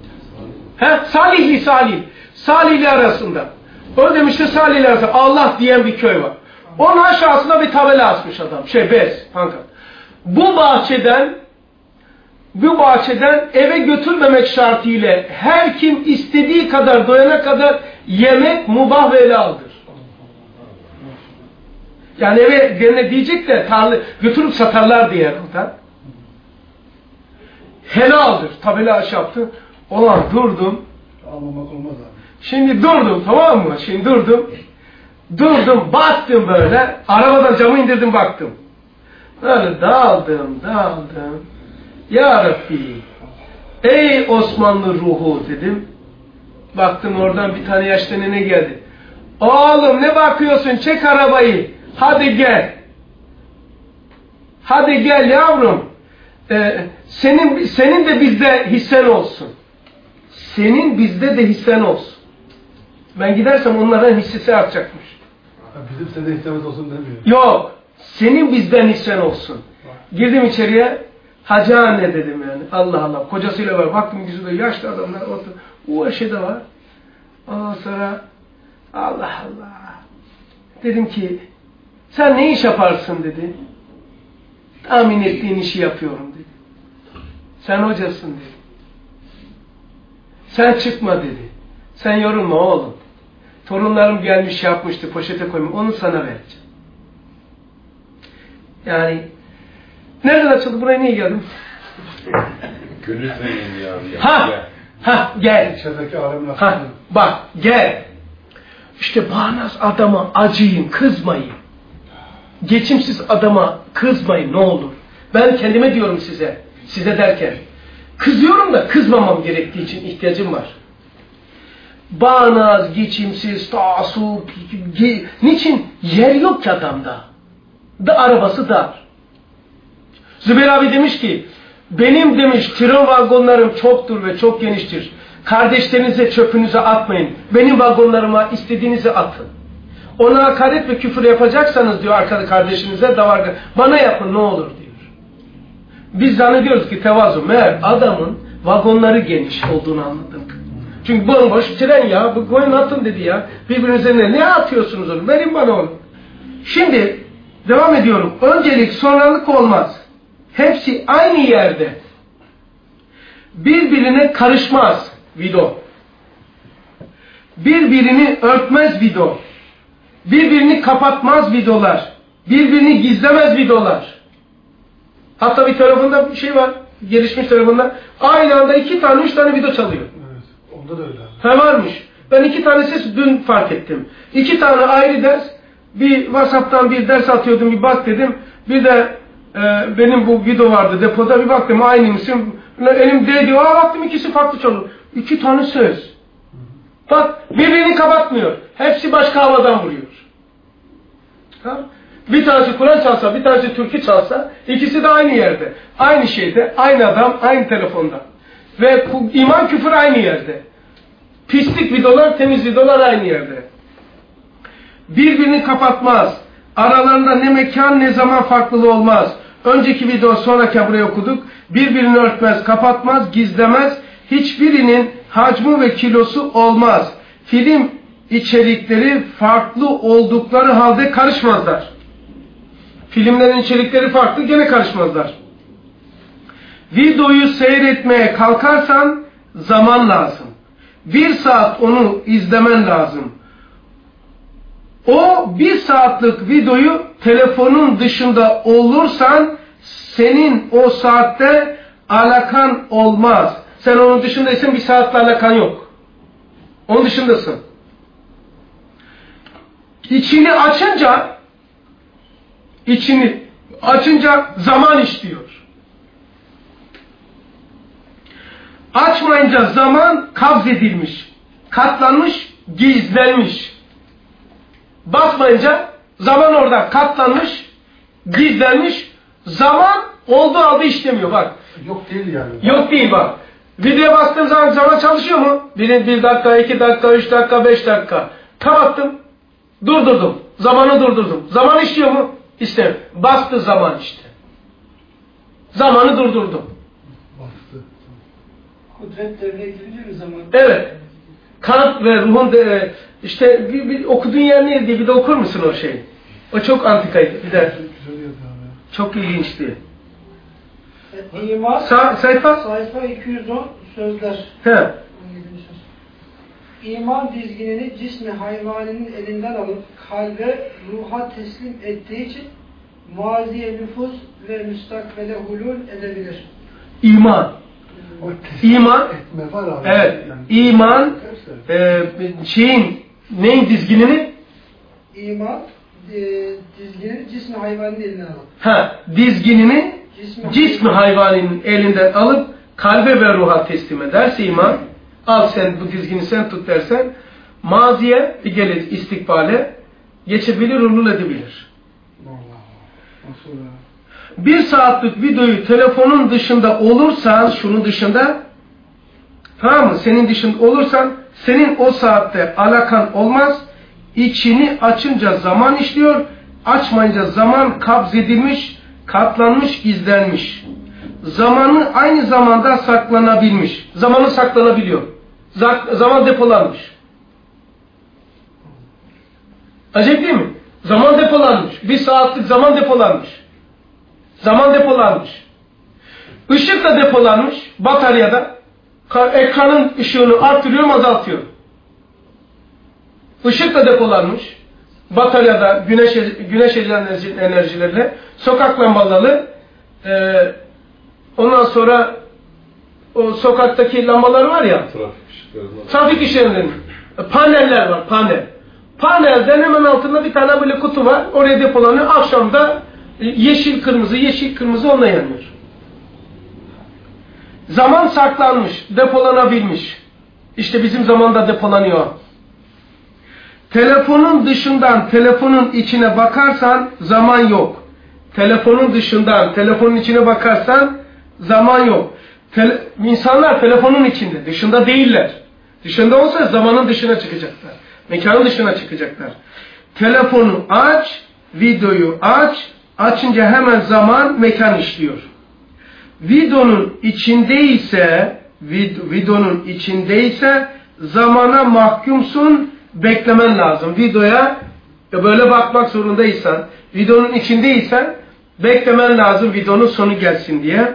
Speaker 1: Salihli arasında. Ödemiş'te Salihli arasında Allah diyen bir köy var. Onun aşağısına bir tabela asmış adam. Bez, pankart. Bu bahçeden eve götürmemek şartıyla her kim istediği kadar doyana kadar yemek mubah ve helaldir. Yani eve birine diyecek de götürüp satarlar diye. Helaldir. Tabela aşağı yaptı. Ulan durdum.
Speaker 3: Almamak olmaz abi.
Speaker 1: Şimdi durdum, tamam mı? Durdum, baktım böyle. Arabadan camı indirdim, baktım. Böyle dağıldım. Ya Rabbi, ey Osmanlı ruhu dedim. Baktım oradan bir tane yaşlı nene geldi. Oğlum ne bakıyorsun? Çek arabayı. Hadi gel yavrum. Senin de bizde hissen olsun. Ben gidersem onların hissesi artacakmış.
Speaker 3: Bizim sende hissemiz olsun demiyor.
Speaker 1: Yok. Senin bizden hissen olsun. Girdim içeriye. Hacı anne dedim yani. Allah Allah. Kocasıyla var. Baktım yüzünde yaşlı adamlar. O şeyde var. Ondan sonra Allah Allah. Dedim ki sen ne iş yaparsın dedi. Tahmin ettiğin işi yapıyorum dedi. Sen hocasın dedi. Sen çıkma dedi. Sen yorulma oğlum. Torunlarım gelmiş yapmıştı, poşete koymuş. Onu sana vereceğim. Yani nereden açıldı? Buraya niye geldim?
Speaker 4: Gönül zengin ya.
Speaker 1: Gel.
Speaker 3: İçerideki alemler.
Speaker 1: Bak gel. İşte bağnaz adama acıyın, kızmayın. Geçimsiz adama kızmayın ne olur. Ben kendime diyorum size derken. Kızıyorum da kızmamam gerektiği için ihtiyacım var. Bağnaz, geçimsiz, taasup, niçin? Yer yok ki adamda. Arabası dar. Zübeyir abi demiş ki, benim demiş tren vagonlarım çoktur ve çok geniştir. Kardeşlerinize çöpünüzü atmayın. Benim vagonlarıma istediğinizi atın. Ona hakaret ve küfür yapacaksanız diyor arkada kardeşinize davarga. Bana yapın ne olur diyor. Biz zannediyoruz ki tevazu. Meğer adamın vagonları geniş olduğunu anladık. Çünkü bomboş tren ya. Bu koyun atın dedi ya. Birbirinize ne atıyorsunuz onu? Verin bana onu. Şimdi devam ediyorum. Öncelik sonralık olmaz. Hepsi aynı yerde. Birbirine karışmaz video. Birbirini örtmez video. Birbirini kapatmaz videolar. Birbirini gizlemez videolar. Hatta bir telefonda bir şey var. Gelişmiş telefonda. Aynı anda 2 tane 3 tane video çalıyor.
Speaker 3: Evet. Onda da öyle.
Speaker 1: Varmış. Ben 2 tane ses dün fark ettim. 2 tane ayrı ders. Bir WhatsApp'tan bir ders atıyordum. Bir bak dedim. Bir de benim bu video vardı depoda. Bir baktım aynı mısın? Elim değdi. Baktım ikisi farklı çalıyor. 2 tane söz. Bak birbirini kapatmıyor. Hepsi başka havadan vuruyor. Ha? Bir tanesi Kur'an çalsa, bir tanesi türkü çalsa, ikisi de aynı yerde. Aynı şeyde, aynı adam, aynı telefonda. Ve iman küfür aynı yerde. Pislik videolar, temiz videolar aynı yerde. Birbirini kapatmaz. Aralarında ne mekan ne zaman farklılığı olmaz. Önceki video sonraki buraya okuduk. Birbirini örtmez, kapatmaz, gizlemez. Hiçbirinin hacmi ve kilosu olmaz. Film içerikleri farklı oldukları halde karışmazlar. Filmlerin içerikleri farklı, gene karışmazlar. Videoyu seyretmeye kalkarsan zaman lazım. 1 saat onu izlemen lazım. O 1 saatlik videoyu telefonun dışında olursan senin o saatte alakan olmaz. Sen onun dışındaysan 1 saatle alakan yok. Onun dışındasın. İçini açınca zaman işliyor. Açmayınca zaman kabzedilmiş, katlanmış, gizlenmiş. Basmayınca zaman orada katlanmış, gizlenmiş, zaman olduğu halde işlemiyor bak.
Speaker 3: Yok değil yani.
Speaker 1: Yok değil bak. Videoya bastığım zaman çalışıyor mu? 1 dakika, 2 dakika, 3 dakika, 5 dakika. Kapattım. Durdurdum. Zamanı durdurdum. Zaman işliyor mu? İşte bastı zaman işte. Zamanı durdurdum.
Speaker 3: Bastı.
Speaker 2: Kudret devreye girince mi zaman?
Speaker 1: Evet. Kant ve ruhun işte bir okuduğun yer neydi diye bir de okur musun o şeyi? O çok antikaydı. Bir de
Speaker 3: Güzel yazı abi.
Speaker 1: çok ilginçti.
Speaker 2: İman
Speaker 1: Sayfa?
Speaker 2: sayfa 210 sözler.
Speaker 1: He.
Speaker 2: 17. söz. İman dizginini cismi hayvaninin elinden alıp kalbe, ruha teslim ettiği için maziye nüfuz ve müstakbele hulul edebilir.
Speaker 1: İman.
Speaker 3: O teslim
Speaker 1: İman.
Speaker 3: etme var abi.
Speaker 1: Evet.
Speaker 3: Yani,
Speaker 1: İman neyin dizginini?
Speaker 2: İman dizginini cismi hayvaninin elinden alıp.
Speaker 1: Ha, dizginini cismi hayvaninin elinden alıp kalbe ve ruha teslim ederse iman, al sen bu dizgini sen tut dersen, maziye, gelecek istikbale geçebilir, ulul edebilir.
Speaker 3: nasıl ya?
Speaker 1: 1 saatlik videoyu telefonun dışında olursan, şunun dışında, tamam mı? Senin dışında olursan, senin o saatte alakan olmaz. İçini açınca zaman işliyor, açmayınca zaman kabzedilmiş, katlanmış, gizlenmiş. Zamanı aynı zamanda saklanabilmiş. Zamanı saklanabiliyor. Zaman depolanmış. Acayip değil mi? Zaman depolanmış. 1 saatlik zaman depolanmış. Zaman depolanmış. Işık da depolanmış bataryada. Ekranın ışığını artırıyor, azaltıyor. Işık da depolanmış bataryada, güneş enerjilerle, sokak lambaları, ondan sonra o sokaktaki lambalar var ya, trafik ışıklarının paneller var, panelden hemen altında bir tane böyle kutu var, oraya depolanıyor. Akşamda yeşil kırmızı onunla yanıyor. Zaman saklanmış, depolanabilmiş. İşte bizim zamanda depolanıyor. Telefonun dışından telefonun içine bakarsan zaman yok. Telefonun dışından telefonun içine bakarsan zaman yok. İnsanlar telefonun içinde, dışında değiller. Dışında olsa zamanın dışına çıkacaklar. Mekanın dışına çıkacaklar. Telefonu aç, videoyu aç, açınca hemen zaman, mekan işliyor. Videonun içindeyse zamana mahkumsun, beklemen lazım. Videoya böyle bakmak zorundaysan, videonun içindeysen beklemen lazım videonun sonu gelsin diye.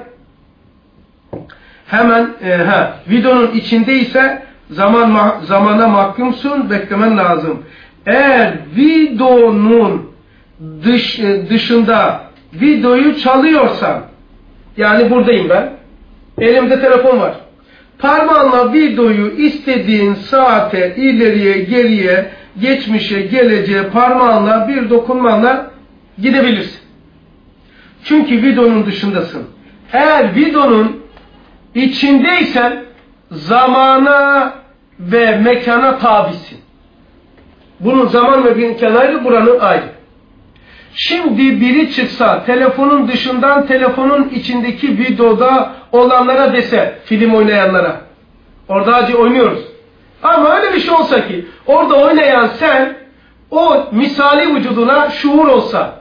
Speaker 1: Hemen videonun içindeyse zamana mahkumsun, beklemen lazım. Eğer videonun dışında videoyu çalıyorsan, yani buradayım ben, elimde telefon var. Parmağınla videoyu istediğin saate, ileriye, geriye, geçmişe, geleceğe parmağınla bir dokunmanla gidebilirsin. Çünkü videonun dışındasın. Eğer videonun içindeysen zamana ve mekana tabisin. Bunun zaman ve mekan ayrı, buranın ayrı. Şimdi biri çıksa telefonun dışından telefonun içindeki videoda olanlara dese, film oynayanlara, orada acı oynuyoruz. Ama öyle bir şey olsa ki orada oynayan sen, o misali vücuduna şuur olsa,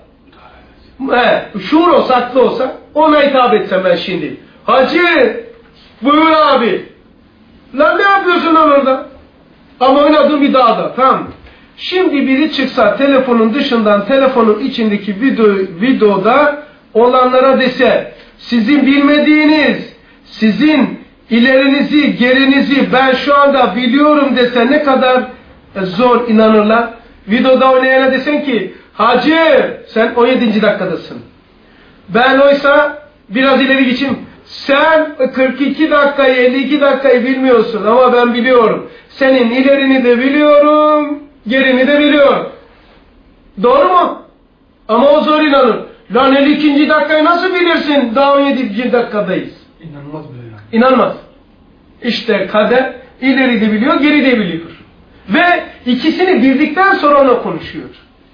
Speaker 1: aklı olsa, ona hitap etsem ben şimdi. Hacı, buyur abi. Lan ne yapıyorsun lan orada? Ama oynadığın bir dağda, tamam mı? Şimdi biri çıksa telefonun dışından telefonun içindeki videoda olanlara dese, sizin bilmediğiniz, sizin ilerinizi, gerinizi ben şu anda biliyorum dese ne kadar zor inanırlar. Videoda oynayana desen ki, hacı sen 17. dakikadasın. Ben oysa biraz ileri geçeyim. Sen 42 dakikayı, 52 dakikayı bilmiyorsun ama ben biliyorum. Senin ilerini de biliyorum, gerini de biliyorum. Doğru mu? Ama o zor inanır. Lan 52. dakikayı nasıl bilirsin? Daha 17. dakikadayız.
Speaker 3: İnanmaz bile yani.
Speaker 1: İnanmaz. İşte kader ileri de biliyor, geri de biliyor. Ve ikisini bildikten sonra ona konuşuyor.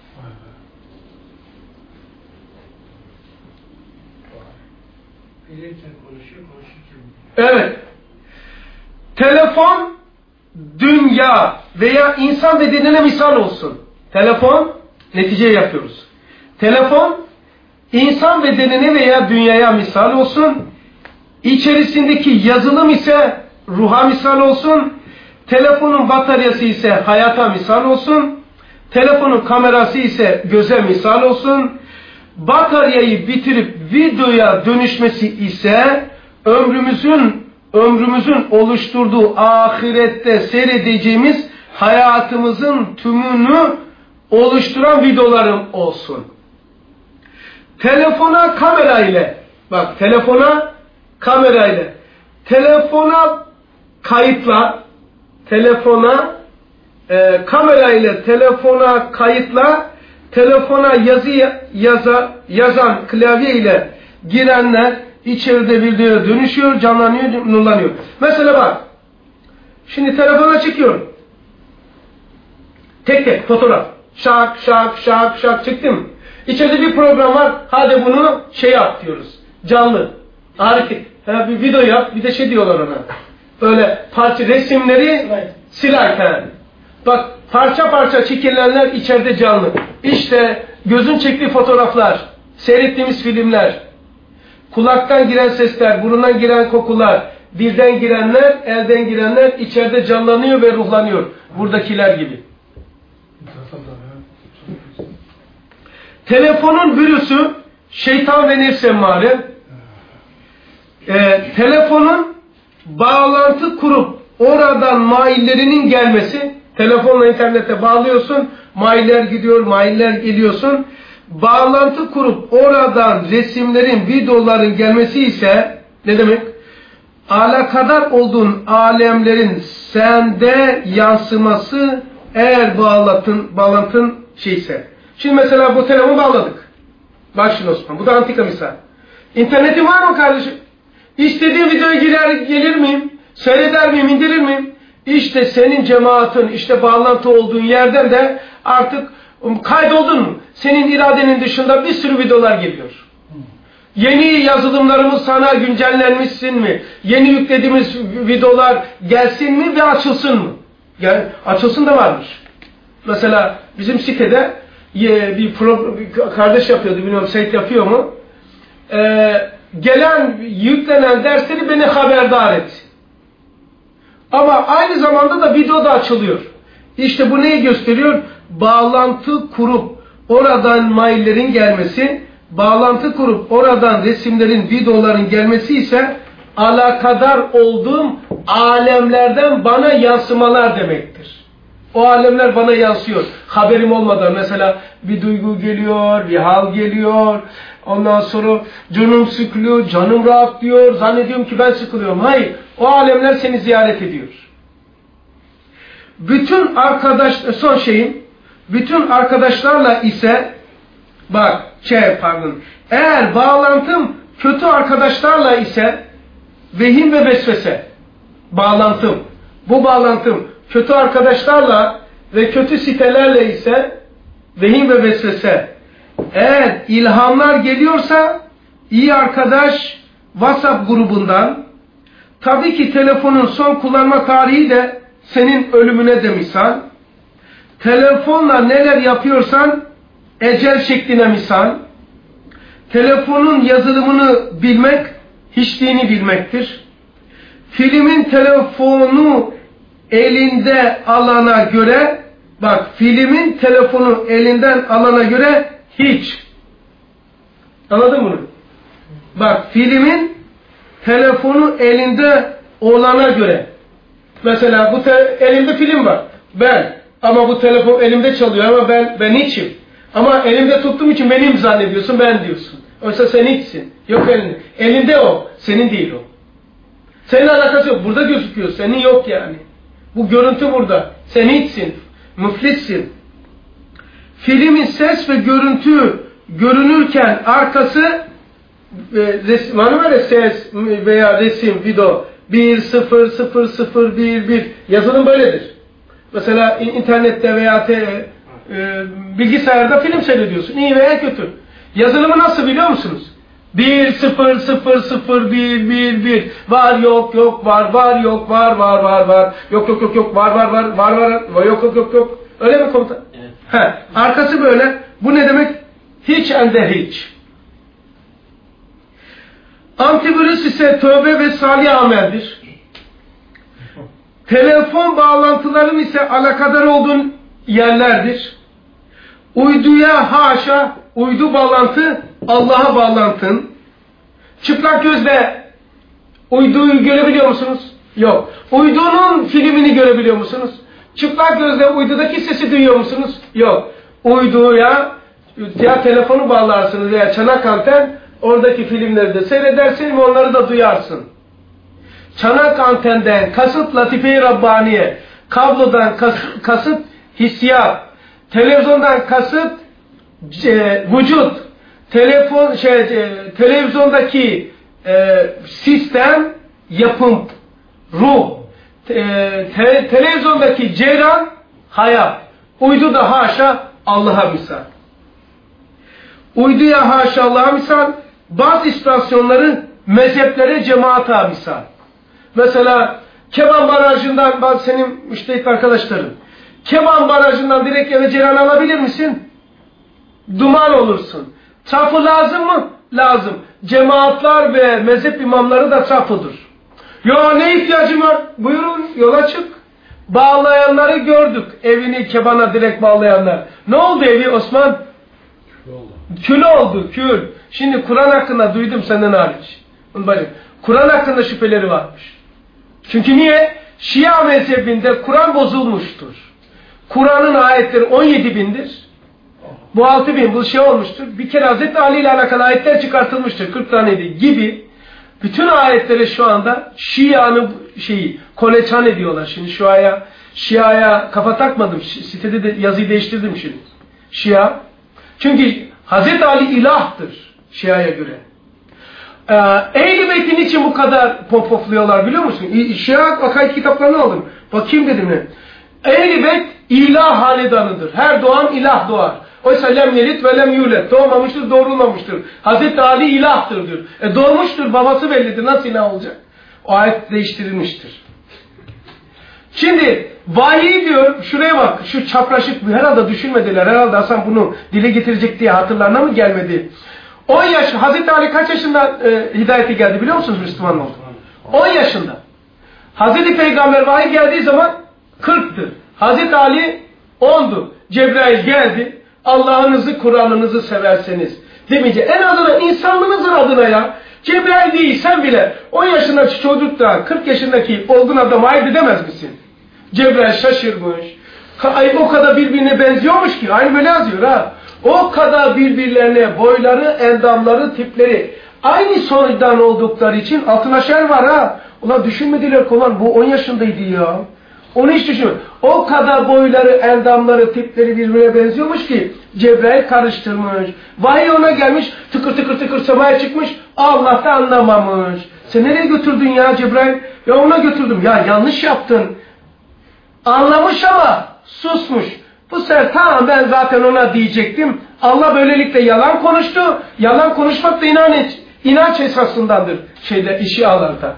Speaker 2: Bilirken konuşuyor, konuşurken.
Speaker 1: Evet. Telefon, dünya veya insan bedenine misal olsun. Telefon, netice yapıyoruz. Telefon, insan bedenine veya dünyaya misal olsun. İçerisindeki yazılım ise ruha misal olsun. Telefonun bataryası ise hayata misal olsun. Telefonun kamerası ise göze misal olsun. Bataryayı bitirip videoya dönüşmesi ise ömrümüzün oluşturduğu ahirette seyredeceğimiz hayatımızın tümünü oluşturan videolarım olsun. Telefona kamera ile, bak telefona kamera ile, telefona kayıtla, telefona kamera ile telefona kayıtla, telefona yazan klavye ile girenler içeride videoya dönüşüyor, canlanıyor, nurlanıyor. Mesela bak, şimdi telefona çıkıyorum. Tek tek fotoğraf. Şak şak şak şak çıktım. İçeride bir program var. Hadi bunu yap diyoruz. Canlı. Hareket. Bir video yap. Bir de diyorlar ona. Böyle parça resimleri slide. Bak parça parça çekilenler içeride canlı. İşte gözün çektiği fotoğraflar. Seyrettiğimiz filmler. Kulaktan giren sesler. Burundan giren kokular. Dilden girenler, elden girenler içeride canlanıyor ve ruhlanıyor. Buradakiler gibi. Telefonun virüsü şeytan ve nefs emmare. Telefonun bağlantı kurup oradan maillerinin gelmesi. Telefonla internete bağlıyorsun. Mailler gidiyor, mailler geliyorsun. Bağlantı kurup oradan resimlerin, videoların gelmesi ise ne demek? Alakadar olduğun alemlerin sende yansıması eğer bağlantın şeyse. Şimdi mesela bu telefonu bağladık. Bak şimdi Osman, bu da antika misal. İnternetin var mı kardeşim? İstediğim videoya gelir miyim? Seyreder miyim, indirir miyim? İşte senin cemaatin, işte bağlantı olduğun yerden de artık kaydoldun mu? Senin iradenin dışında bir sürü videolar geliyor. Yeni yazılımlarımız sana güncellenmişsin mi? Yeni yüklediğimiz videolar gelsin mi ve açılsın mı? Yani açılsın da varmış. Mesela bizim sitede bir kardeş yapıyordu, bilmiyorum Seyit yapıyor mu? Yüklenen dersleri beni haberdar et. Ama aynı zamanda da video da açılıyor. İşte bu neyi gösteriyor? Bağlantı kurup oradan maillerin gelmesi, bağlantı kurup oradan resimlerin, videoların gelmesi ise alakadar olduğum alemlerden bana yansımalar demektir. O alemler bana yansıyor. Haberim olmadan mesela bir duygu geliyor, bir hal geliyor. Ondan sonra canım sıkılıyor, canım rahatlıyor. Zannediyorum ki ben sıkılıyorum. Hayır, o alemler seni ziyaret ediyor. Bütün arkadaşlarla ise bak, eğer bağlantım kötü arkadaşlarla ise vehim ve vesvese bu bağlantım kötü arkadaşlarla ve kötü sitelerle ise vehim ve vesvese. Eğer ilhamlar geliyorsa iyi arkadaş WhatsApp grubundan, tabii ki telefonun son kullanma tarihi de senin ölümüne de misal. Telefonla neler yapıyorsan ecel şekline misal. Telefonun yazılımını bilmek hiçliğini bilmektir. Filmin telefonu elinde alana göre, bak filmin telefonu elinden alana göre hiç. Anladın mı bunu? Bak filmin telefonu elinde olana göre. Mesela elimde film var. Ama bu telefon elimde çalıyor ama ben hiçim. Ama elimde tuttuğum için benim zannediyorsun, ben diyorsun. Oysa sen hiçsin. Yok elinde. Elinde o. Senin değil o. Senin alakası yok. Burada gözüküyor. Senin yok yani. Bu görüntü burada. Sen hiçsin. Müflissin. Filmin ses ve görüntü görünürken arkası ses veya resim, video 1-0-0-0-1-1 yazılım böyledir. Mesela internette veya bilgisayarda film seyrediyorsun. İyi veya kötü. Yazılımı nasıl biliyor musunuz? 1-0-0-0-1-1-1 var yok yok var var yok var var var var yok yok yok yok var var var var var yok yok yok yok. Öyle mi komutan?
Speaker 5: Evet.
Speaker 1: Arkası böyle. Bu ne demek? Hiç and hiç. Antivirüs ise tövbe ve salih ameldir. Telefon bağlantıların ise alakadar olduğun yerlerdir. Uyduya haşa, uydu bağlantı, Allah'a bağlantın. Çıplak gözle uyduyu görebiliyor musunuz? Yok. Uydunun filmini görebiliyor musunuz? Çıplak gözle uydudaki sesi duyuyor musunuz? Yok. Uyduya ya telefonu bağlarsınız veya çanak anten, oradaki filmleri de seyredersin ve onları da duyarsın. Çanak antenden kasıt latife-i Rabbaniye, kablodan kasıt hissiyat, televizyondan kasıt vücut, televizyondaki sistem, yapım, ruh, televizyondaki ceyran, hayat, uydu da haşa Allah'a misal. Uyduya haşa Allah'a misal, bazı istasyonları mezheplere, cemaata misal. Mesela Keban Barajı'ndan, bazı senin müştehit arkadaşların, Keban Barajı'ndan direkt eve ceyran alabilir misin? Duman olursun. Trafo lazım mı? Lazım. Cemaatler ve mezhep imamları da trafodur. Ya ne ihtiyacım var? Buyurun yola çık. Bağlayanları gördük. Evini kebana direkt bağlayanlar. Ne oldu evi Osman? Kül oldu. Kül. Şimdi Kur'an hakkında duydum senden hariç. Kur'an hakkında şüpheleri varmış. Çünkü niye? Şia mezhebinde Kur'an bozulmuştur. Kur'an'ın ayetleri 17 bindir. Bu 6 bin bu şey olmuştur. Bir kere Hazreti Ali ile alakalı ayetler çıkartılmıştır. 40 taneydi gibi. Bütün ayetleri şu anda Şia'nın koleçan ediyorlar. Şimdi Şia'ya kafa takmadım. Sitede de yazıyı değiştirdim şimdi. Şia. Çünkü Hazreti Ali ilahtır Şia'ya göre. Ehl-i Beyt'in için bu kadar popofluyorlar biliyor musun? Şia akaid kitaplarını aldım. Bakayım dedim ne? Ehl-i Beyt ilah hanedanıdır. Her doğan ilah doğar. Oysa lem yelit ve lem yulet. Doğmamıştır, doğrulmamıştır. Hazreti Ali ilahtır diyor. Doğmuştur, babası bellidir. Nasıl ilah olacak? O ayet değiştirilmiştir. Şimdi vahiy diyor, şuraya bak, şu çapraşık herhalde düşünmediler. Herhalde Hasan bunu dile getirecek diye hatırlarına mı gelmedi? 10 yaş, Hazreti Ali kaç yaşında hidayete geldi biliyor musunuz Müslüman oldu? 10 yaşında. Hazreti Peygamber vahiy geldiği zaman 40'tı. Hazreti Ali 10'du. Cebrail geldi. Allah'ınızı, Kur'an'ınızı severseniz demeyecek. En azından insanlığınızın adına ya. Cebrail değil sen bile 10 yaşındaki çocuk da 40 yaşındaki olgun adam hayır demez misin? Cebrail şaşırmış. O kadar birbirine benziyormuş ki. Aynı böyle yazıyor ha. O kadar birbirlerine boyları, endamları, tipleri aynı sonuçtan oldukları için altına şer var ha. Ulan düşünmediler ki ulan bu 10 yaşındaydı ya. Onu hiç düşünme. O kadar boyları, endamları, tipleri birbirine benziyormuş ki Cebrail karıştırmış. Vahiy ona gelmiş, tıkır tıkır tıkır semaya çıkmış. Allah da anlamamış. Sen nereye götürdün ya Cebrail? Ya ona götürdüm. Ya yanlış yaptın. Anlamış ama susmuş. Bu sefer tamam ben zaten ona diyecektim. Allah böylelikle yalan konuştu. Yalan konuşmak da inanç esasındandır. İşi alarda.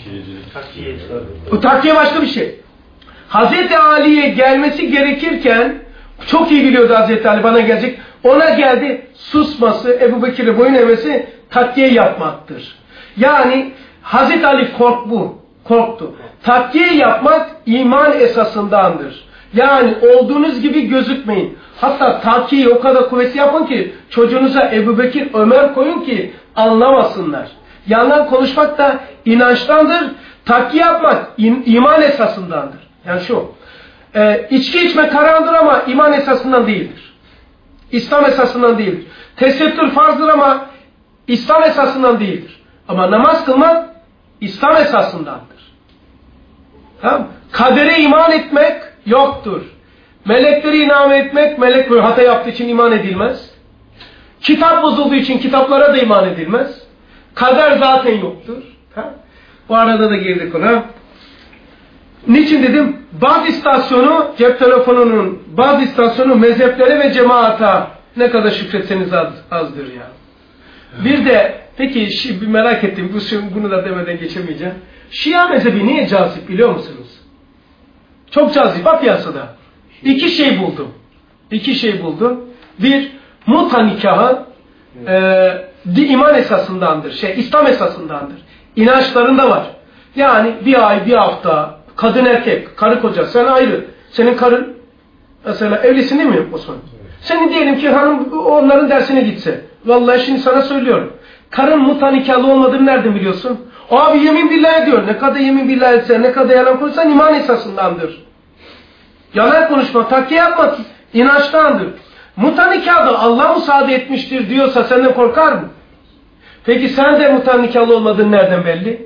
Speaker 1: Bu takviye başka bir şey. Hazreti Ali'ye gelmesi gerekirken çok iyi biliyordu Hazreti Ali bana gelecek. Ona geldi susması, Ebu Bekir'e boyun eğmesi takviye yapmaktır. Yani Hazreti Ali korktu. Takviye yapmak iman esasındandır. Yani olduğunuz gibi gözükmeyin. Hatta takviyeyi o kadar kuvvetli yapın ki çocuğunuza Ebu Bekir, Ömer koyun ki anlamasınlar. Yalan konuşmak da inançtandır. Takviye yapmak iman esasındandır. Yani şu, içki içmek haramdır ama iman esasından değildir. İslam esasından değildir. Tesettür farzdır ama İslam esasından değildir. Ama namaz kılmak İslam esasındandır. Tamam? Kadere iman etmek yoktur. Melekleri iman etmek, melek böyle hata yaptığı için iman edilmez. Kitap bozulduğu için kitaplara da iman edilmez. Kader zaten yoktur. Ha? Bu arada da girdik ona. Niçin dedim? Baz istasyonu, cep telefonunun baz istasyonu mezheplere ve cemaata ne kadar şükretseniz azdır ya. Bir de peki bir merak ettim, bunu da demeden geçemeyeceğim. Şia mezhebi niye cazip biliyor musunuz? Çok cazip, bak piyasada. 2 şey buldum. İki şey buldum. Bir, muta nikahı iman esasındandır. İslam esasındandır. İnançlarında var. Yani bir ay, bir hafta, kadın erkek, karı koca, sen ayrı. Senin karın, mesela evlisin değil mi Osman? Senin diyelim ki hanım onların dersine gitse. Vallahi şimdi sana söylüyorum. Karın muta nikahlı olmadığını nereden biliyorsun? Abi yemin billahi diyor. Ne kadar yemin billahi etse, ne kadar yalan konuşsan iman esasındandır. Yalan konuşma, takiye yapma, inançtandır. Muta nikahda Allah müsaade etmiştir diyorsa senden korkar mı? Peki sen de muta nikahlı olmadığın nereden belli?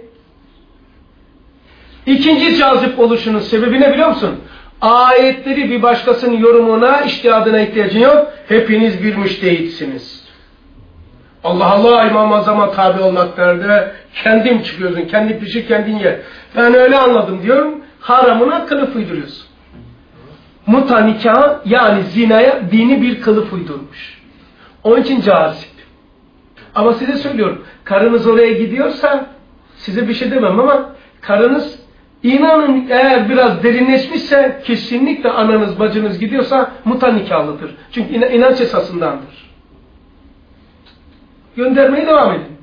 Speaker 1: İkinci cazip oluşunun sebebi ne biliyor musun? Ayetleri bir başkasının yorumuna, içtihadına ihtiyacın yok. Hepiniz bir müştehitsiniz. Allah Allah, İmam-ı Azam'a tabi olmak nerede? Kendin çıkıyorsun, kendi pişir, kendin ye. Ben öyle anladım diyorum. Haramına kılıf uyduruyorsun. Muta nikahı yani zinaya dini bir kılıf uydurmuş. Onun için cazip. Ama size söylüyorum, karınız oraya gidiyorsa size bir şey demem ama karınız inanın eğer biraz derinleşmişse kesinlikle ananız bacınız gidiyorsa muta nikahlıdır. Çünkü inanç esasındandır. Göndermeye devam edin.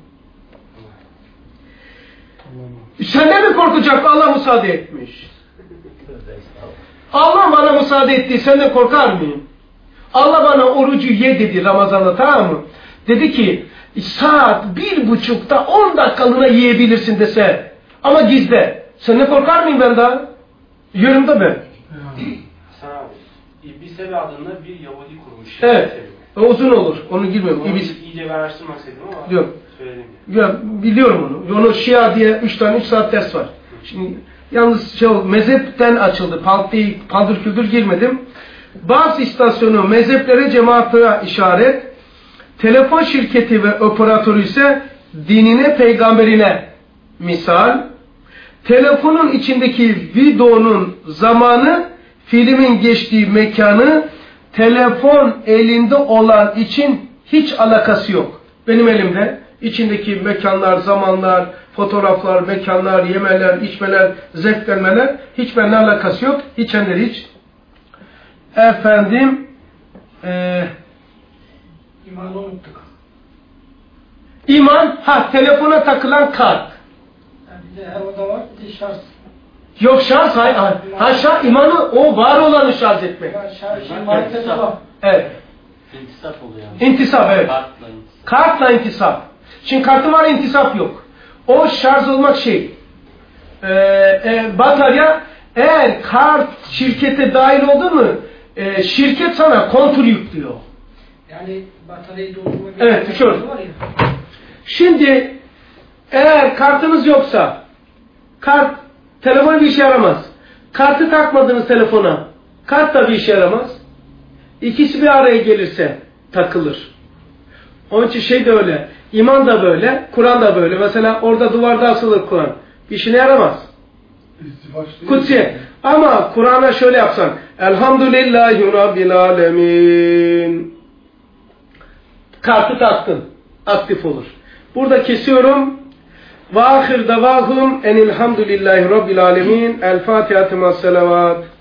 Speaker 1: Senden mi korkacak? Allah müsaade etmiş. Allah bana müsaade etti, senden korkar mıyım? Allah bana orucu ye dedi Ramazan'da, tamam mı? Dedi ki saat 1.30'da 10 dakikalığına yiyebilirsin dese ama gizle. Senden korkar mıyım ben daha? Yerimde ben.
Speaker 5: Hasan abi, İblis'e adında bir Yahudi kurmuş.
Speaker 1: Evet. Uzun olur. Onu girmiyorum.
Speaker 5: Onu iyice ben araştırmak istedim ama
Speaker 1: yok.
Speaker 5: Söyledim
Speaker 1: Ya, biliyorum onu. Onu Şia diye 3 saat ders var. Şimdi yalnız mezhepten açıldı. Paldır küldür girmedim. Bazı istasyonu mezheplere, cemaate işaret. Telefon şirketi ve operatörü ise dinine, peygamberine misal. Telefonun içindeki videonun zamanı, filmin geçtiği mekanı, telefon elinde olan için hiç alakası yok. Benim elimde içindeki mekanlar, zamanlar, fotoğraflar, mekanlar, yemeler, içmeler, zevklenmeler hiç benimle alakası yok. Hiç henüz hiç. Efendim
Speaker 2: İmanı unuttuk.
Speaker 1: İman, telefona takılan kart.
Speaker 2: Bir de o da var, bir de şarj.
Speaker 1: Yok şarj, hayır. İmanı o var olanı şarj etmek.
Speaker 2: Şarj, marifet var.
Speaker 1: Evet.
Speaker 6: İntisap oluyor yani.
Speaker 1: İntisap, evet. Kartla intisap. Şimdi kartı var, intisap yok. O şarj olmak batarya, eğer kart şirkete dahil oldu mu şirket sana kontur yüklüyor.
Speaker 2: Yani bataryayı doldurma gibi
Speaker 1: evet,
Speaker 2: bir şey var ya.
Speaker 1: Şimdi eğer kartınız yoksa telefon bir işe yaramaz. Kartı takmadığınız telefona kart da bir işe yaramaz. İkisi bir araya gelirse takılır. Onun için de öyle. İman da böyle, Kur'an da böyle. Mesela orada duvarda asılır Kur'an. İşine yaramaz. Kutsi. Ama Kur'an'a şöyle yapsan. Elhamdülillahi Rabbil Alemin. Kartı taktın. Aktif olur. Burada kesiyorum. Ve ahir davahum enilhamdülillahi Rabbil Alemin. El Fatiha'tü ma'as-selavat.